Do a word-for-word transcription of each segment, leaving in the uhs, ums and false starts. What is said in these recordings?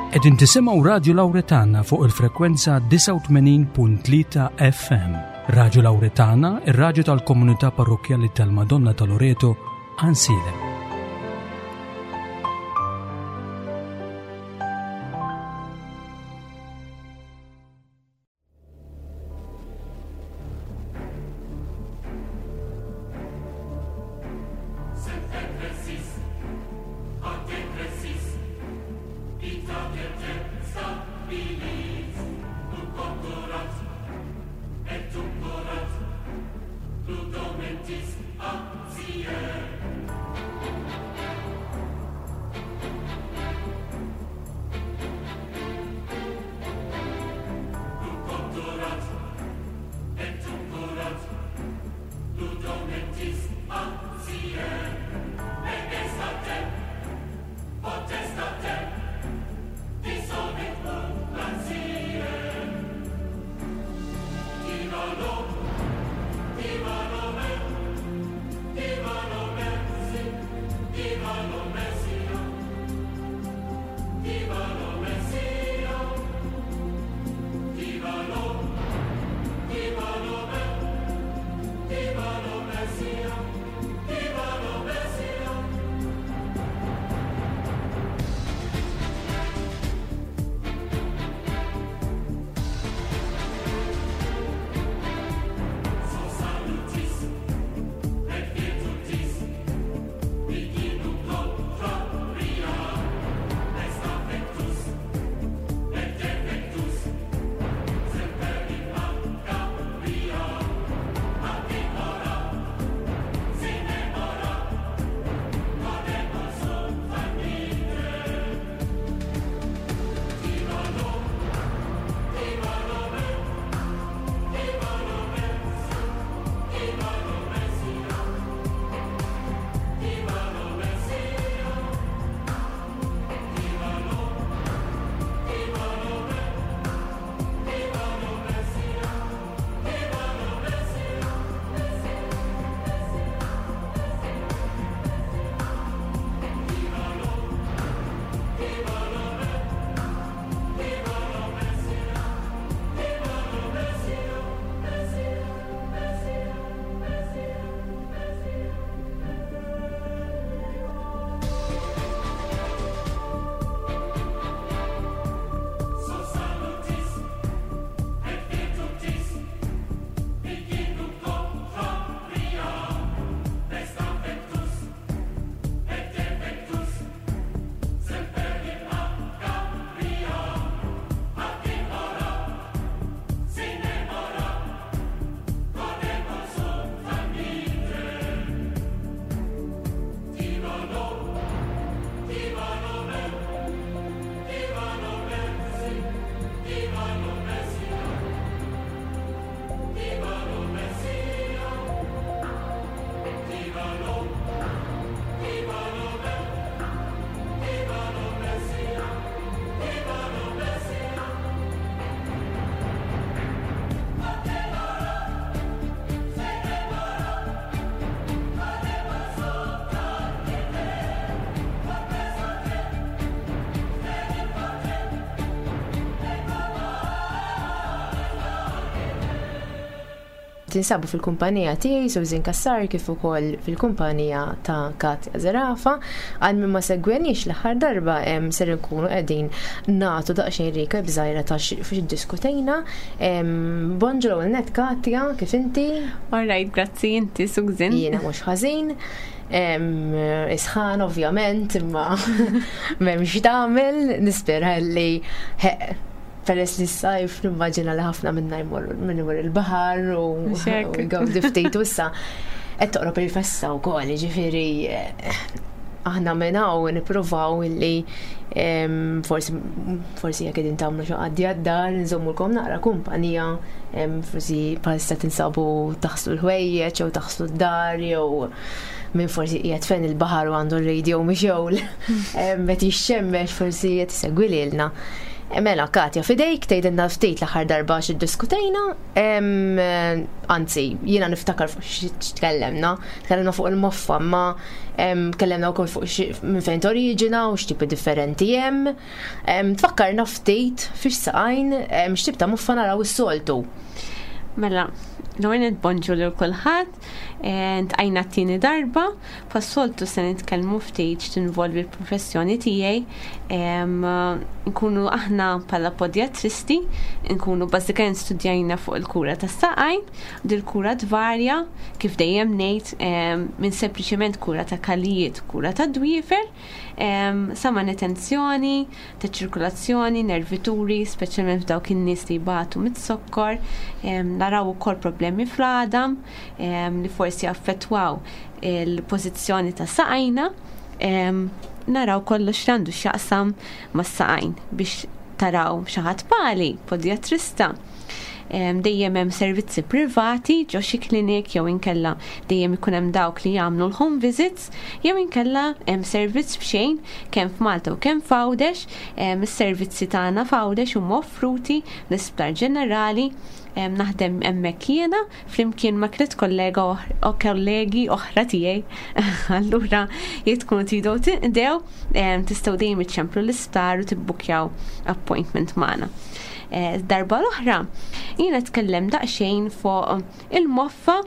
Qegħdin tisimgħu Radio Lawretana fuq il-frekwenza tisa' u tmenin punt tlieta F M. Radio Lawretana, ir-radju tal-Komunità Parrokjali tal-Madonna ta' Loreto, Ansile. Tinsabu fil-kumpanija tiegħi Susan Kassar kif ukoll fil-kumpanija ta' Katja Zarafa. Għal min ma segwenix l-aħħar darba hemm ser nkunu qegħdin nagħtu daqsxejn rika bżajra ta' fid-diskutejna. Bonġu net Katja, kif inti? All right, grazzi inti Susan. Jiena mhux ħażin. Isħan ovvjament imma m'hemmx tagħmel nispera li peress li s-sajf nimmaġina li ħafna minna minn imur il-bahar u għawdi ftejtu issa qed toqrob il-festa wkoll, ġifieri aħna minnaw nippruvaw illi forsi forsi jekk qegħdin tagħmlu xi għaddi għad-dar nżommulkom naqra kumpanija, forsi bħalissa tinsabu taħslu l-ħwejjeġ jew taħslu d-dar jew min forsi qiegħed fejn il-baħar u għandu r-radio mixewl qed jixxemmex forsi qed isegwi lilna. Mela, Katja, fidejk tgħidilna ftit l-aħħar darba x'iddiskutejna, anzi, jiena niftakar fuq x'tkellemna, tkellemna fuq il-moffa, ma tkellemna wkoll fuq minn fejn toriġina u x'tipi differenti hemm. Tfakkarna ftit fiex saqajn x'tip ta' muffa naraw is-soltu. Mela, l-għin bonġu l kulħadd, ntqajna t-tieni darba, pas-soltu se nitkellmu ftit tinvolvi l-professjoni tiegħi, nkunu aħna bħala podjatristi, nkunu bażikament studjajna fuq il-kura tas-saqajn, u dil-kura tvarja kif dejjem ngħid minn sempliċement kura ta' kalijiet, kura ta' dwiefer, sa manutenzjoni, ta' ċirkulazzjoni, nervituri, speċjalment f'dawk in-nies li jbatu mit-sokkor, naraw ukoll problemi fl-għadam li forsi affettwaw il-pożizzjoni ta' saqajna, naraw kollox għandu x'jaqsam mas-saqajn biex taraw xi ħadd bħali podjatrista. Dejjem hemm servizzi privati ġo xi klinik jew inkella dejjem ikun hemm dawk li jagħmlu l-home visits jew inkella hemm servizz b'xejn kemm f'Malta u kemm f'Għawdex, is-servizzi tagħna f'Għawdex huma offruti l-Isptar Ġenerali, naħdem hemmhekk jiena flimkien ma' klit kollega u kollegi oħra tiegħi. Allura jekk tkunu tridu dew tistgħu dejjem iċċemplu l-isptar u tibbukjaw appointment magħna. Darba l-oħra, jiena tkellem daqsxejn fuq il-moffa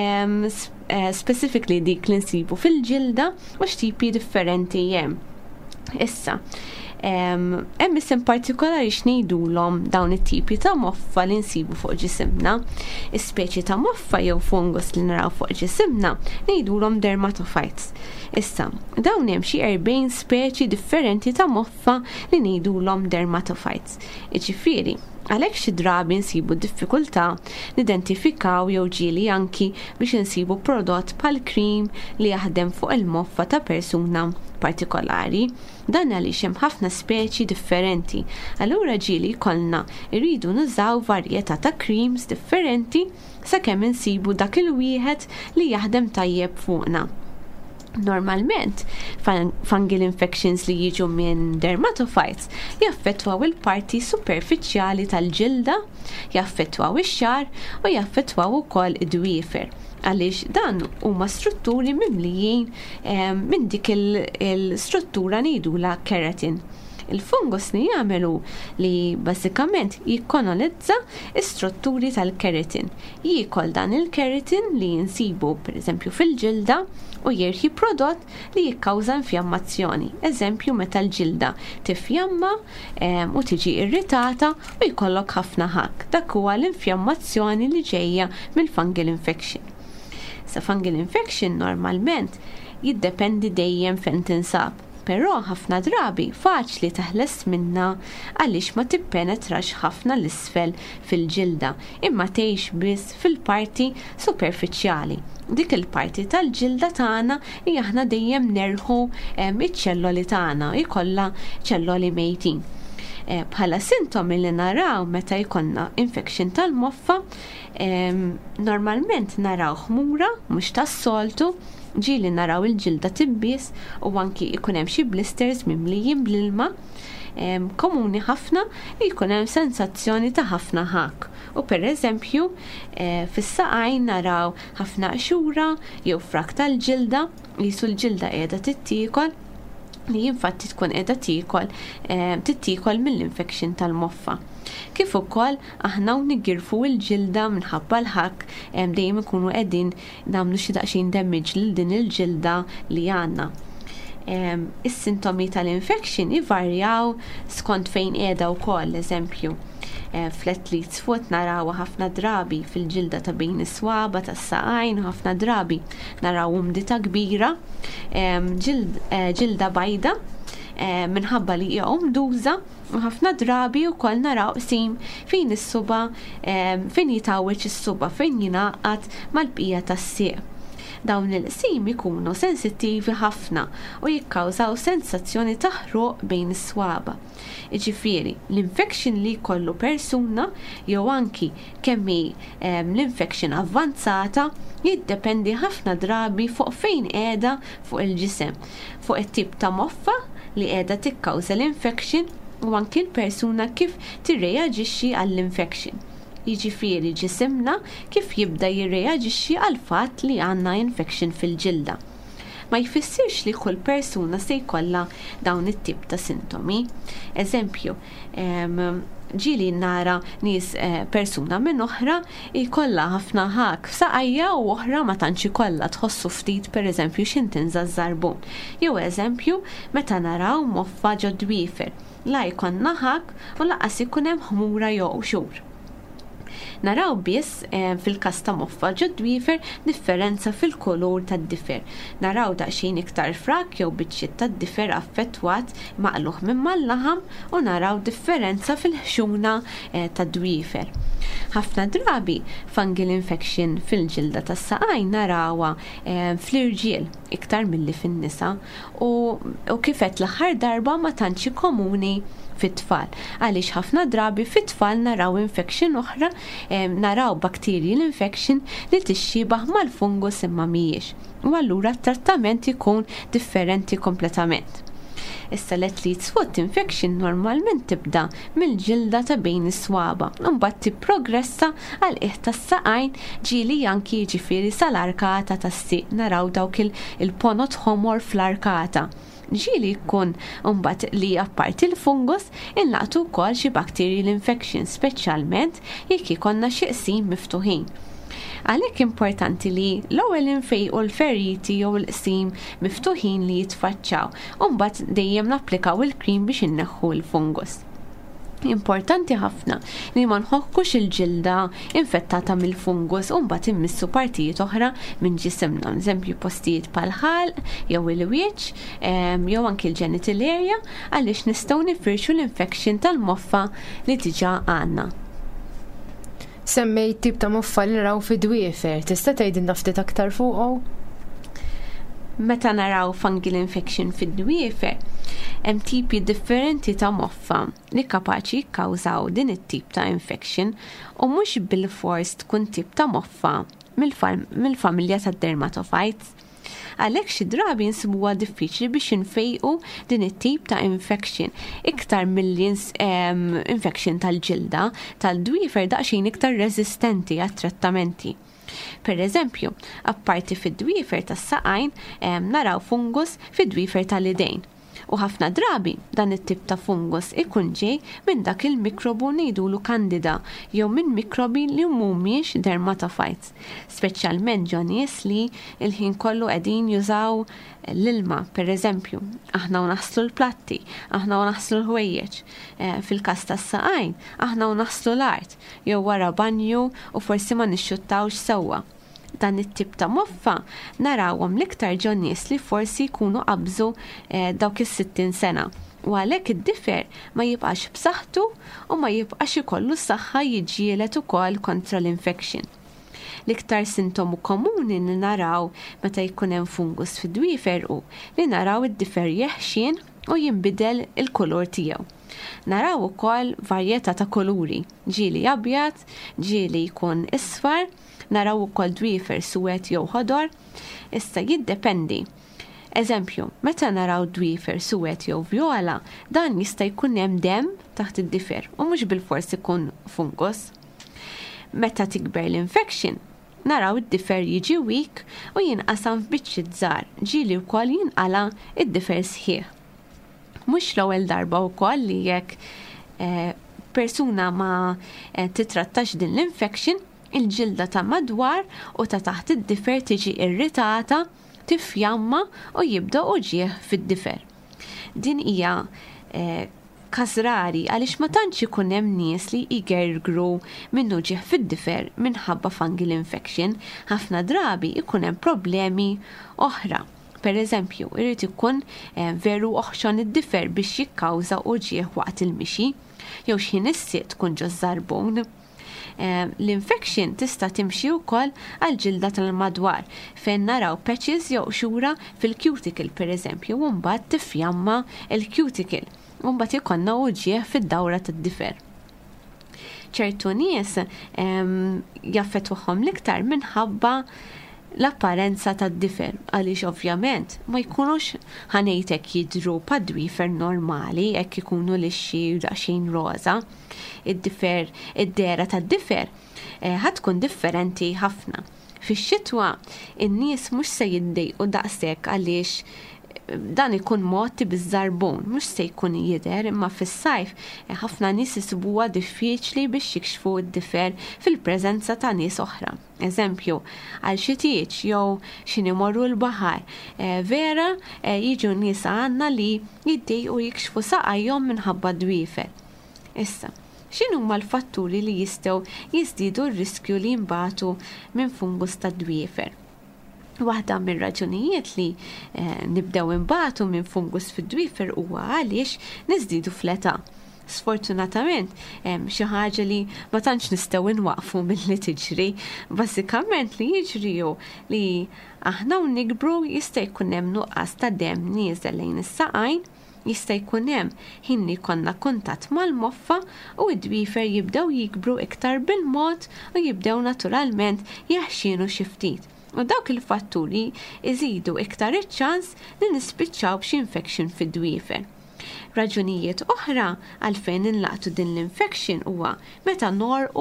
specifically dik li nsibu fil-ġilda u x'tipi differenti hemm. Issa, hemm isem partikolari x'ngħidulhom dawn it-tipi ta' moffa li nsibu fuq ġisimna. Is-speċi ta' moffa jew fungus li naraw fuq ġisimna ngħidulhom dermatophytes. Issa, dawn hemm xi erbgħin speċi differenti ta' moffa li ngħidulhom dermatophytes. Iġifieri, għalhekk xi drabi nsibu diffikultà nidentifikaw jew ġieli anki biex insibu prodott bħal cream li jaħdem fuq il-moffa ta' persuna partikolari, dan għaliex hemm ħafna speċi differenti. Allura ġieli jkollna irridu nużaw varjetà ta' creams differenti sakemm insibu dak il-wieħed li jaħdem tajjeb fuqna. Normalment, fungal infections li jiġu minn dermatophytes jaffettwaw il-parti superfiċjali tal-ġilda, jaffettwaw ix-xar u jaffettwaw ukoll id-dwiefer. Għaliex dan huma strutturi mimlijin minn dik il-struttura ngħidula keratin. Il-fungus li jagħmlu li bażikament jikkolonizza s-strutturi tal-keratin. Jikol dan il-keratin li jinsibu pereżempju fil-ġilda u jirħi prodott li jikkawża infjammazzjoni. Eżempju meta l-ġilda tifjamma u tiġi irritata u jkollok ħafna ħak. Dak huwa l-infjammazzjoni li ġejja mill-fungal infection. Sa fungal infection normalment jiddependi dejjem fejn tinsab. Però ħafna drabi faċli taħles minna għaliex ma tippenetrax ħafna l-isfel fil-ġilda imma tgħix biss fil-parti superfiċjali. Dik il-parti tal-ġilda tagħna hija aħna dejjem nerħu iċ-ċelloli tagħna, jkollha ċelloli mejtin. Bħala sintomi li naraw meta jkollna infection tal-moffa, normalment naraw ħmura mhux tas-soltu, ġieli naraw il-ġilda tibbies u anki jkun hemm xi blisters mimlijin bl-ilma, komuni ħafna li jkun hemm sensazzjoni ta' ħafna ħak. U pereżempju fis-saqajn naraw ħafna qxura jew frak tal-ġilda li su l-ġilda qiegħda tittiekol li infatti tkun qiegħda tiekol tittiekol mill-infection tal-moffa. Kif ukoll aħna nigirfu l-ġilda minħabba l-ħak dejjem ikunu qegħdin nagħmlu xi daqsxejn damage lil din il-ġilda li għandna. Is-sintomi tal-infection ivarjaw skont fejn qiegħda wkoll, eżempju. Fl-athletes foot naraw ħafna drabi fil-ġilda ta' bejn is-swaba tas-saqajn u ħafna drabi naraw umdita kbira, ġilda bajda minħabba li hija umduża u ħafna drabi wkoll naraw qsim fejn is-suba fejn jitawweġ is-suba fejn jingħaqad mal-bqija tas-sieq. Dawn il-qsim ikunu sensittivi ħafna u jikkawżaw sensazzjoni ta' ħruq bejn is-swaba. Iġifieri, l-infection li jkollu persuna jew anki kemm hi l-infection avvanzata jiddependi ħafna drabi fuq fejn qiegħda fuq il-ġisem, fuq it-tip ta' moffa li qiegħda tikkawża l-infection u anki l-persuna kif tirreaġixxi għall-infection. Jiġifieri ġisimna kif jibda jirreaġixxi għal fatt li għandna infection fil-ġilda. Ma jfissirx li kull persuna se jkollha dawn it-tip ta' sintomi. Eżempju, ġili nara nies persuna minn oħra jkollha ħafna ħak f'saqajja u oħra ma tantx ikollha tħossu ftit pereżempju x'intinża żarbun. Jew eżempju meta naraw moffa ġo dwiefer la jkollna ħak u laqas ikun hemm ħmura jew xhur. Naraw biss eh, fil-każ ta' moffa ġo dwiefer differenza fil-kolor tad-difer. Naraw daqsxejn iktar frak jew biċċiet tad-difer affettwat maqluħ minn mal-laħam u naraw differenza fil-ħxuna eh, tad-dwiefer. Ħafna drabi fungal infection fil-ġilda tas-saqajn narawha eh, fl-irġiel iktar milli fin-nisa u, u kifet l-aħħar darba ma tantx komuni fit-tfal. Għaliex ħafna drabi fit-tfal naraw infection oħra, naraw bacterial infection li tixxibaħ mal-fungus imma mhijiex. U allura t-trattament ikun differenti kompletament. Issa l-athlete's foot infection normalment tibda mill-ġilda ta' bejn is-swaba, mbagħad tipprogressa għal qiegħ tas-saqajn ġieli anki jiġifieri sal-arkata tas-siq naraw dawk il-ponot ħomor fl-arkata. Ġieli jkun mbagħad li apparti l-fungus inlaqtu wkoll xi bacterial infection speċjalment jekk ikollna xi qsim miftuħin. Għalhekk importanti li l-ewwel infejqu l-feriti jew l-qsim miftuħin li jitfaċċaw u mbagħad dejjem napplikaw il-krim biex inneħħu l-fungus. Importanti ħafna li ma nħokkux il-ġilda infettata mill-fungus u mbagħad immissu partijiet oħra minn ġisimna, eżempju postijiet bħal-ħalq jew il-wiċċ jew anke l-genital area għaliex nistgħu nifirxu l-infection tal-moffa li diġà għandna. Semmejt tip ta' moffa li naraw fi dwiefer, tista' tgħidilna ftit aktar fuqu? Meta naraw fungal infection fid-dwiefer, hemm tipi differenti ta' moffa li kapaċi jikkawżaw din it-tip ta' infection u mhux bil-fors tkun tip ta' moffa mill-familja tad-dermatophytes. Għalhekk xi drabi nsibuha diffiċli biex infejqu din it-tip ta' infection iktar milli infection tal-ġilda tal-dwiefer daqsxejn iktar resistenti għat-trattamenti. Per eżempju, apparti fid-dwiefer tas-saqajn naraw fungus fid-dwiefer tal-idejn. U ħafna drabi dan it-tip ta' fungus ikun ġej minn dak il-mikrobu ngħidulu Candida jew minn mikrobi li mhumiex dermatophytes, speċjalment ġo nies li l-ħin kollu qegħdin jużaw l-ilma, per eżempju, aħna u naħslu l-platti, aħna u naħslu l-ħwejjeġ, fil-każ tas-saqajn, aħna u naħslu l-art, jew wara banju u forsi ma nixxuttawx sewwa. Dan it-tip ta' moffa narawhom l-iktar ġo nies li forsi jkunu qabżu eh, dawk is-sittin sena. U għalhekk id-difer ma jibqax b'saħħtu u ma jibqax ikollu s-saħħa jiġġieled ukoll kontra l-infection. L-iktar sintomu komuni li naraw meta jkun hemm fungus fid-dwiefer u li naraw id-difer jeħxien u jinbidel il-kulur tiegħu. Naraw ukoll varjetà ta' kuluri, ġieli abjad, ġieli jkun isfar, naraw ukoll dwiefer suwed jew ħodor, issa jiddependi. Eżempju, meta naraw dwiefer suwed jew vjola, dan jista' jkun hemm demm taħt id-difer u mhux bil-fors ikun fungus. Meta tikber l-infection, naraw id-difer jiġi weak u jinqasam f'biċċiet żgħar, ġieli wkoll jinqala id-difer sħiħ. Mhux l-ewwel darba wkoll li jekk eh, persuna ma eh, titrattax din l-infection, il-ġilda ta' madwar u ta' taħt id-difer tiġi irritata, tifjamma u jibda uġieħ fid-difer. Din hija eh, kasrari għaliex ma tantx ikun hemm nies li jgergru minn uġieħ fid-difer minħabba fungal infection, ħafna drabi ikun hemm problemi oħra. Per eżempju, irid ikun eh, veru oħxon id-difer biex jikkawża uġieħ waqt il-mixi, jew xi nissiet tkun ġo żarbun. Uh, l-infection tista' timxi wkoll għal ġilda tal-madwar fejn naraw patches jew xura fil-cuticle pereżempju u mbagħad tifjamma l-cuticle u mbagħad ikollna uġieħ fid-dawra tad-difer. ċertu nies um, jaffettwahom l-iktar minħabba l-apparenza tad-difer għaliex ovvjament ma jkunux ħanejtek jidhru pa' dwifer normali hekk ikunu lixxi u daqsxejn roża. Id-difer, id-dera tad-difer ħatkun differenti ħafna. Fix-xitwa in-nies mhux se jiddejqu daqshekk għaliex dan ikun motti biż-żarbun, mhux se jkun jidher, imma fis-sajf ħafna nies isibuha diffiċli biex jikxfu d-difer fil-preżenza ta' nies oħra. Eżempju, għal xi tieġ jew xi imorru l-baħar. Vera jiġu nies għandna li jiddejqu jikxfu saqajhom minħabba dwiefer. Issa, x'inhu huma l-fatturi li jistgħu jiżdiedu r-riskju li jinbagħtu minn fungus tad-dwiefer? Waħda minn raġunijiet li eh, nibdew imbagħtu minn fungus fid-dwiefer huwa għaliex niżdiedu fl-età. Sfortunatament, hemm xi ħaġa li ma tantx nistgħu nwaqfu milli tiġri, bażikament li jiġri li aħna u nikbru jista' jkun hemm nuqqas ta' demm nieżel lejn is-saqajn, jista' jkun hemm ħin li jkollna kuntatt mal-moffa u d-dwiefer jibdew jikbru iktar bil-mod u jibdew naturalment jaħxinu xi ftit. U dawk il-fatturi iżidu iktar iċ-ċans li nispiċċaw b'xi infection fid-dwiefer. Raġunijiet oħra għalfejn inlaqtu din l-infection huwa meta norqu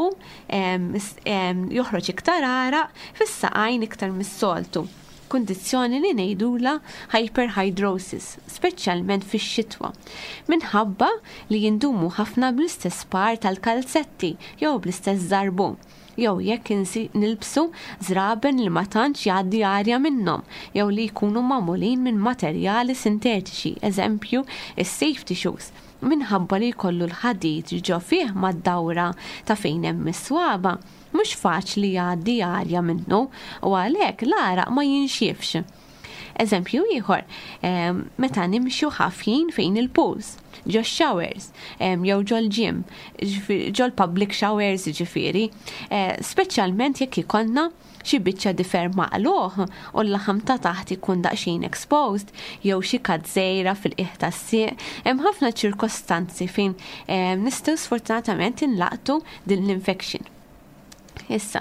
joħroġ iktar araq fis-saqajn iktar mis-soltu. Kundizzjoni li ngħidula hyperhidrosis, speċjalment fix-xitwa, minħabba li jindumu ħafna bl-istess par tal-kalzetti jew bl-istess żarbun. Jew jekk nilbsu żraben li ma tantx jgħaddi arja minnhom, jew li jkunu magħmulin minn materjali sintetiċi, eżempju is-safety shoes, minħabba li jkollu l-ħadid ġo fih mad-dawra ta' fejn hemm is-swaba, mhux faċli jgħaddi arja minnu u għalhekk l-araq ma jinxifx. Eżempju ieħor, meta nimxu ħafjin fejn il-pools, ġo showers, jew ġo l-gym, ġo l-public showers ġifieri, speċjalment jekk ikollna xi biċċa difer maqluħ u l-laħam ta' taħt ikun daqsxejn exposed, jew xi kadżejra fil-qiegħ tas-sieq, hemm ħafna ċirkostanzi fejn nistgħu sfortunatament inlaqtu din l-infection. Issa,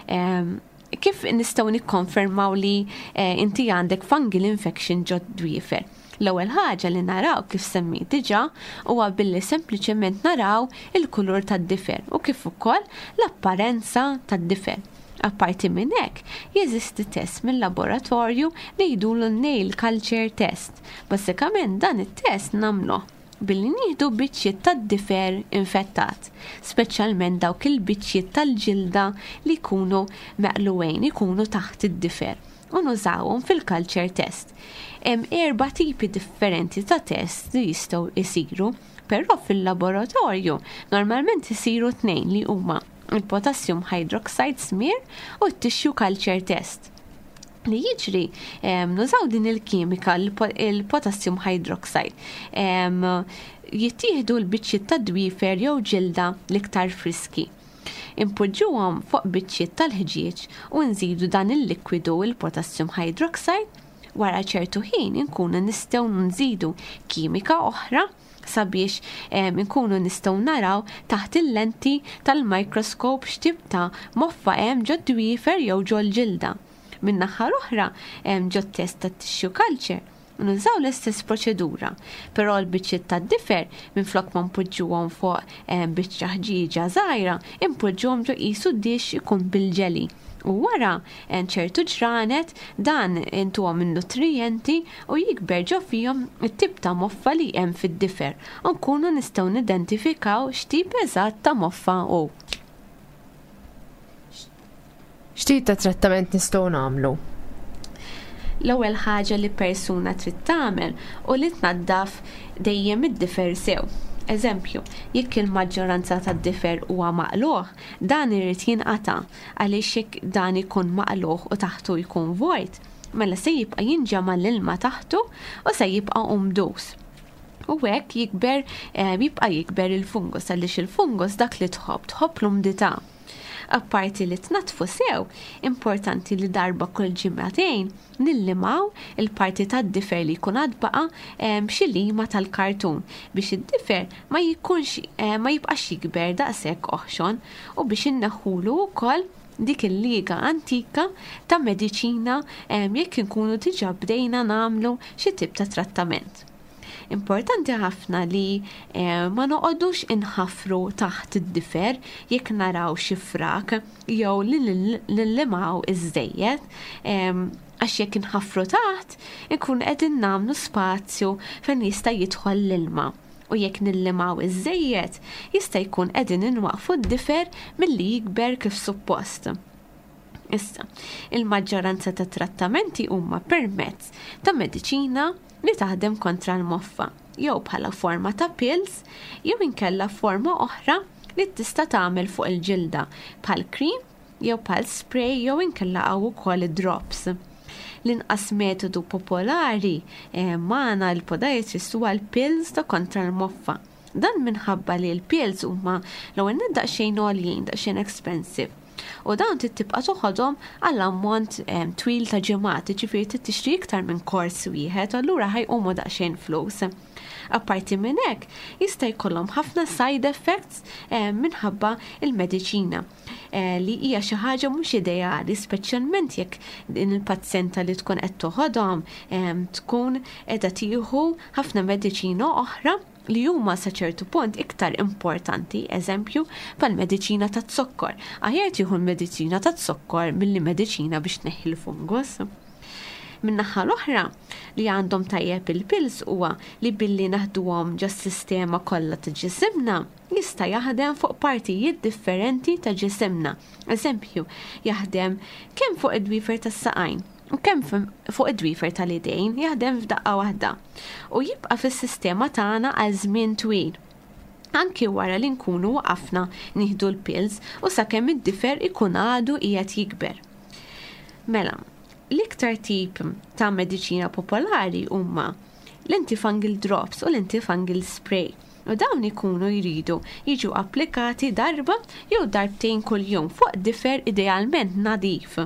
kif nistgħu nikkonfermaw li inti għandek fungal infection ġo dwiefer? L-ewwel ħaġa li naraw kif semmejt diġà huwa billi sempliċement naraw il-kulur tad-difer u kif ukoll l-apparenza tad-difer. Apparti minn hekk, jeżisti test mill-laboratorju li jdulu nail culture test. Bażikament dan it-test nagħmluh billi nieħdu biċċiet tad-difer infettat, speċjalment dawk il-biċċiet tal-ġilda li jkunu meqluwejn, ikunu taħt id-difer, u nużawhom fil-culture test. Hemm erba' tipi differenti ta' test li jistgħu jsiru, però fil-laboratorju normalment isiru tnejn li huma il-potassium hydroxide smear u t-tissue culture test. Li jiġri, nużaw din il-kimika, il-potassium hydroxide, jittieħdu l-biċċiet ta' dwiefer jew ġilda l-iktar friski. Impoġġuhom fuq biċċiet tal-ħġieġ u nżidu dan il-likwidu il-potassium hydroxide, wara ċertu ħin inkunu nistgħu nżidu kimika oħra sabiex inkunu nistgħu naraw taħt il-lenti tal-mikroskop x'tib ta' moffa hemm ġo dwiefer jew ġo l-ġilda. Min naħa l-oħra hemm ġo test tat-tissue culture. Nużaw l-istess proċedura, però l-biċċiet tad-difer minflok ma npoġġuhom fuq biċċa ħġieġa żgħira, impoġġuhom ġo qisu d-dix ikun bil-ġeli. U wara ċertu ġranet dan intuhom in-nutrijenti u jikber ġo fihom it-tip ta' moffa li hemm fid-difer u nkunu nistgħu nidentifikaw x'tip eżatt ta' moffa hu. X'tip ta' trattament nistgħu nagħmlu? L-ewwel ħaġa li persuna trid tagħmel u li tnaddaf dejjem id-difer sew. Eżempju, jekk il-maġġoranza tad-difer huwa maqluħ, dan irid jinqata' għaliex jekk dan ikun maqluħ u taħtu jkun vojt, mela se jibqa' jinġema l-ilma taħtu u se jibqa' umdus. U hekk jikber jibqa' jikber il-fungus għaliex il-fungus dak li tħobb tħobb l-umdità. Apparti li tnatfu sew, importanti li darba kull ġimgħatejn nillimaw il-parti tad-difer li jkun għadbaqa b'xi lima tal-kartun biex id-difer ma jkunx ma jibqax jikber daqshekk oħxon u biex inneħħulu wkoll dik il-liga antika ta' mediċina jekk inkunu diġà bdejna nagħmlu xi tip ta' trattament. Importanti ħafna li eh, ma noqodux inħafru taħt id-difer jekk naraw xi frak jew li nillimaw iż-żejjed għax jekk inħafru taħt inkun qegħdin nagħmlu spazju fejn jista' jidħol l-ilma u jekk nillimaw iż-żejjed jista' jkun qegħdin inwaqfu d-difer milli jikber kif suppost. Issa, il-maġġoranza ta' trattamenti huma permezz ta' mediċina li taħdem kontra l-moffa, jew bħala forma ta' pills, jew inkella forma oħra li tista' tagħmel fuq il-ġilda bħal cream, jew bħal spray, jew inkella hawn ukoll drops. L-inqas metodu popolari eh, magħna l-podiatrist huwa l-pills ta' kontra l-moffa. Dan minħabba li l-pills huma l-ewwel daqsxejn għoljin, daqsxejn expensive. U dawn tibqa' toħodhom għall ammont twil ta' ġimgħat, ġifieri tixtri iktar minn kors wieħed, allura ħajqumu daqsxejn flus. Apparti minn hekk, jista' jkollhom ħafna side effects minħabba il-mediċina li hija xi ħaġa mhux ideali, speċjalment jekk din il-pazjenta li tkun qed toħodhom tkun qiegħda tieħu ħafna mediċina oħra li huma sa ċertu punt iktar importanti, eżempju, pal-mediċina ta' zokkor. Aħjar tieħu l-mediċina ta' zokkor milli mediċina biex tneħħi l-fungus. Min-naħa l-oħra li għandhom tajjeb il-pils huwa li billi naħduhom ġas sistema kollha ta' ġisimna jista' jaħdem fuq partijiet differenti ta' ġisimna. Eżempju, jaħdem kemm fuq id-dwifer tas-saqajn u kemm fuq id-dwifer tal-idejn jaħdem f'daqqa waħda u jibqa' fis-sistema tagħna għal żmien twil. Anki wara li nkunu waqafna nieħdu l-pills u sakemm id-difer ikun għadu qiegħed jikber. Mela, l-iktar tip ta' mediċina popolari huma l-antifungal drops u l-antifungal spray. U dawn ikunu jridu jiġu applikati darba jew darbtejn kuljum fuq difer idealment nadif.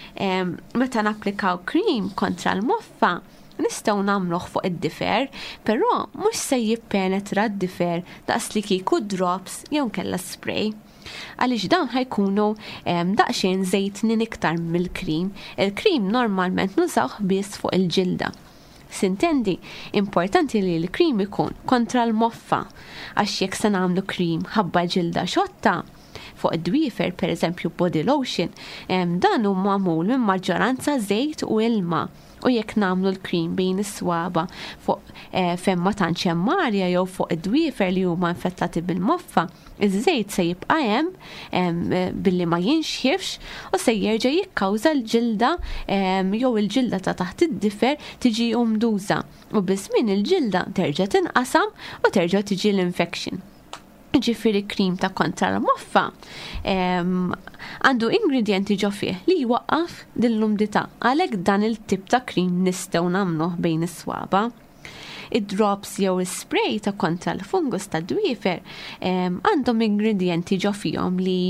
Meta napplikaw cream kontra l-moffa, nistgħu nagħmluh fuq id-difer, però mhux se jippenetra d-difer daqs li kieku drops jew kella spray. Għaliex dawn ħajkunu daqsxejn żejtnin iktar mill-cream. Il-cream normalment nużawh biss fuq il-ġilda. Sintendi, importanti li l-cream ikun kontra l-moffa, għax jekk se nagħmlu cream ħabba ġilda xotta fuq id-dwifer, per eżempju body lotion, dan hu magħmul minn maġġoranza żejt u ilma. U jekk nagħmlu l-cream bejn is-swaba fuq femma tantx hemm marja jew fuq id-dwifer li huma infettati bil-moffa, iż-żejt se jibqa' hemm billi ma jinxjifx u se jerġa' jikkawża l-ġilda jew il-ġilda ta' taħt id-difer tiġi umduża u biżmien il-ġilda terġa' tinqasam u terġa' tiġi l-infection. Ġifieri cream ta' kontra l-moffa għandu ingredienti ġo fih li jwaqqaf din l-umdità, għalhekk dan il-tip ta' cream nistgħu nagħmluh bejn is-swaba. Id-drops jew is-spray ta' kontra l-fungus ta' dwifer għandhom ingredienti ġo fihom li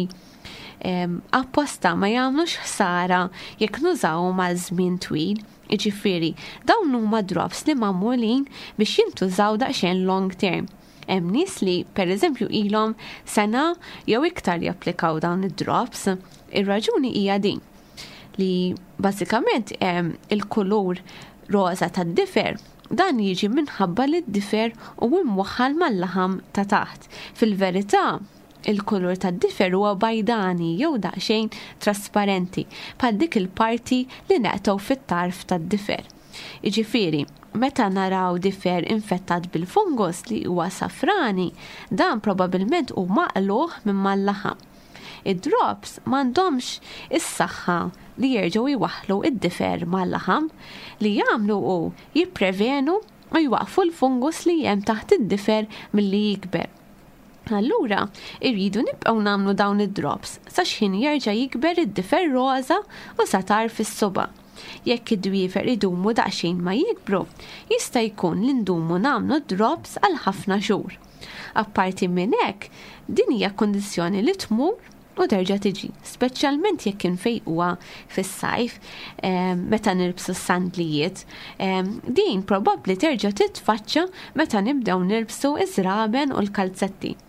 apposta ma jagħmlux ħsara jekk nużawhom għal żmien twil. Ġifieri dawn huma drops li magħmulin biex jintużaw daqsxejn long term. Hemm nies li pereżempju ilhom sena jew iktar japplikaw dawn id-drops. Ir-raġuni hija din li bażikament il-kulur roża tad-difer dan jiġi minħabba li d-difer u mwaħħal mal-laħam ta' taħt. Fil-verità, il-kulur tad-difer huwa bajdani jew daqsxejn trasparenti bħal dik il-parti li neqgħu fit-tarf tad-difer. Iġifieri, meta naraw difer infettat bil-fungus li huwa safrani, dan probabbilment hu maqluh minn mal-laħam. Id-drops m'għandhomx is-saħħa li jerġgħu jwaħħlu id-difer mal-laħam li jagħmlu hu jipprevenu u jwaqfu l-fungus li hemm taħt id-difer milli jikber. Allura, irridu nibqgħu nagħmlu dawn id-drops sa x'ħin jerġa' jikber id-difer roża u sa tar fis-suba. Jekk id-dwifer idumu daqsxejn ma jikbru, jista' jkun li ndumu nagħmlu drops għal ħafna xhur. Apparti minn hekk, din hija kundizzjoni li tmur u terġa' tiġi, speċjalment jekk infejquha fis-sajf meta nirbsu s-sandlijiet. Din probabbli terġa' titfaċċa meta nibdew nirbsu iż-żraben u l-kalzetti.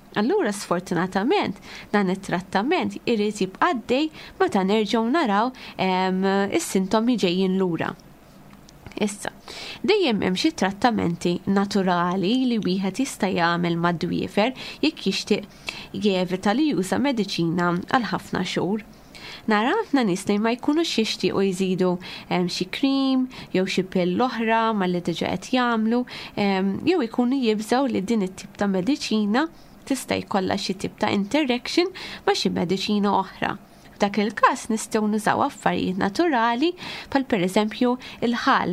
Allura sfortunatament dan it-trattament irid jibqa' għaddej meta nerġgħu naraw is-sintomi ġejjin lura. Issa, dejjem hemm xi trattamenti naturali li wieħed jista' jagħmel mad-dwiefer jekk jixtieq jevita li juża mediċina għal ħafna xhur. Nara ħafna nies li ma jkunux jixtiequ jżidu xi krim jew xi pill oħra malli diġà qed jagħmlu jew ikunu jibżgħu li din it-tip ta' mediċina tista' jkollha xi tip ta' interaction ma' xi mediċina oħra. Dak il-każ nistgħu nużaw affarijiet naturali bħal pereżempju il-ħal.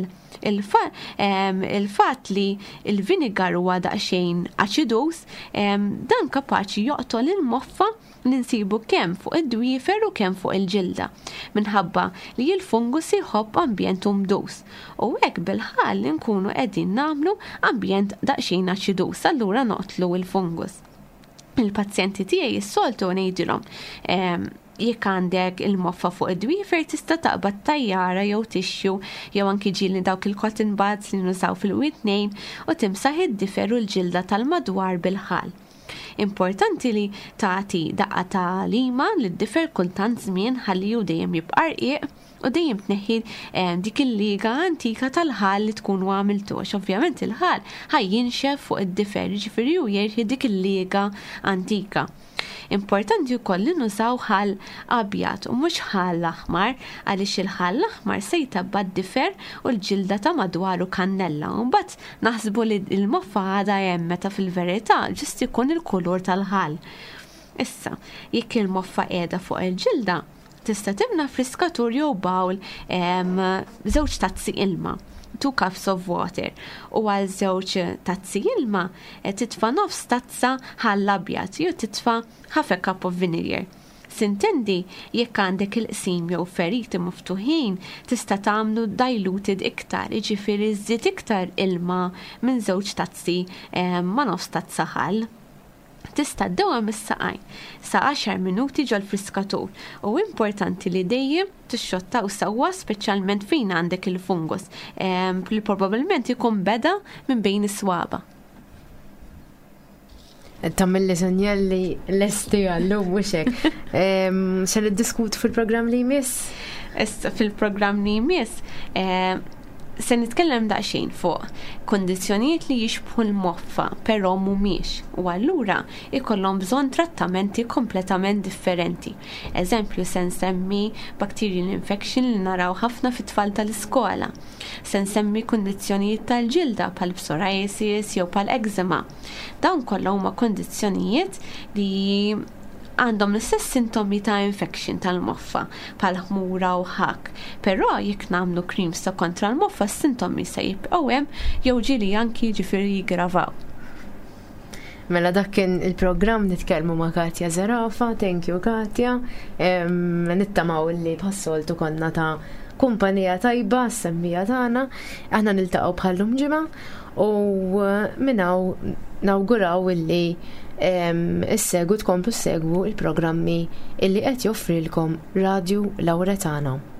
Il-fatt li il-vinigar huwa daqsxejn aċidus dan kapaċi joqtol il-moffa li nsibu kemm fuq id-dwiefer u kemm fuq il-ġilda minħabba li l-fungus jħobb ambjent umdus u hekk bil-ħal nkunu qegħdin nagħmlu ambjent daqsxejn aċidus allura noqtlu il-fungus. Il-pazjenti tiegħi s-soltu ngħidilhom jekk għandek il-moffa fuq id-dwiefer tista' taqbad tajjara jew tixxu jew anki ġieli dawk il-cotton buds li nużaw fil-widnejn u timsaħ id-difer u l-ġilda tal-madwar bil-ħal. Importanti li tagħti daqqa ta' lima lid-difer kultant żmien ħalli hu dejjem jibqa' rqiq u dejjem tneħħi dik il-liga antika tal-ħal li tkunu għamiltu għax ovvjament il-ħal ħajjinxef fuq id-difer ġifieri u jerħi dik il-liga antika. Importanti wkoll li nużaw ħal abjad u mhux ħal aħmar għaliex il-ħal aħmar se jtabba d-difer u l-ġilda ta' madwaru kannella u mbagħad naħsbu li l-moffa għadha hemm meta fil-verità ġist ikun il-kulur tal-ħal. Issa, jekk il-moffa qiegħda fuq il-ġilda, tista' timna friskatur jew bawl żewġ tazzi ilma. two cups of water u għal żewġ tazzi ilma titfa' nofs tazza ħall abjad jew titfa' half a cup of vinegar. Sintendi jekk għandek il-qsim jew feriti miftuħin tista' tagħmlu diluted iktar, jiġifieri żżid iktar ilma minn żewġ tazzi ma' nofs tazza ħall. Tista' ddewwa mis-saqajn sa għaxar minuti ġol friskatur u importanti li dejjem tixxottaw sewwa speċjalment fejn għandek il-fungus li probabbilment ikun beda minn bejn is-swaba. Tammilli sinjalli lesti għallum mhux hekk. Se niddiskutu fil-programm li jmiss? Issa fil-programm li jmiss se nitkellem daqsxejn fuq kondizzjonijiet li jixbħu l-moffa però mhumiex u allura ikollhom bżonn trattamenti kompletament differenti. Eżempju se nsemmi bacterial infection li naraw ħafna fit-tfal tal-iskola. Se nsemmi kondizzjonijiet tal-ġilda bħal psoriasis jew bħal eczema. Dawn kollha huma kondizzjonijiet li għandhom l-istess sintomi ta' infection tal-moffa bħal ħmura u ħak, però jekk nagħmlu creams ta' kontra l-moffa s-sintomi se jibqgħu hemm jew ġieli anki ġifieri jiggravaw. Mela dak kien il-programm nitkellmu ma' Katja Zerafa, thank you Katja. Nittamaw li bħassoltu konna ta' kumpanija tajba s-semmija tagħna, aħna niltaqgħu bħallum ġimgħa u minnaw nawguraw illi issegwu tkomplu segwu il-programmi illi qed joffrilkom Radio Lawretana.